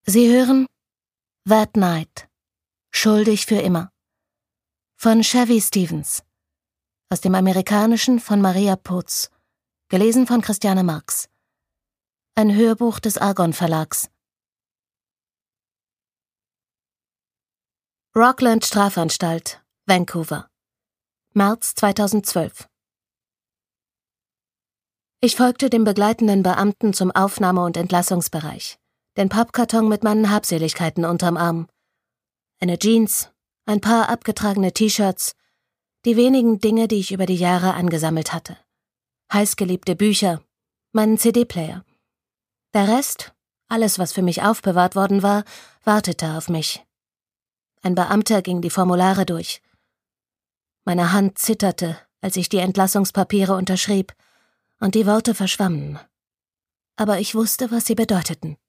Sie hören That Night. Schuldig für immer. Von Chevy Stevens. Aus dem Amerikanischen von Maria Putz. Gelesen von Christiane Marx. Ein Hörbuch des Argon Verlags. Rockland Strafanstalt, Vancouver. März 2012. Ich folgte dem begleitenden Beamten zum Aufnahme- und Entlassungsbereich. Den Pappkarton mit meinen Habseligkeiten unterm Arm. Eine Jeans, ein paar abgetragene T-Shirts, die wenigen Dinge, die ich über die Jahre angesammelt hatte. Heißgeliebte Bücher, meinen CD-Player. Der Rest, alles was für mich aufbewahrt worden war, wartete auf mich. Ein Beamter ging die Formulare durch. Meine Hand zitterte, als ich die Entlassungspapiere unterschrieb, und die Worte verschwammen. Aber ich wusste, was sie bedeuteten.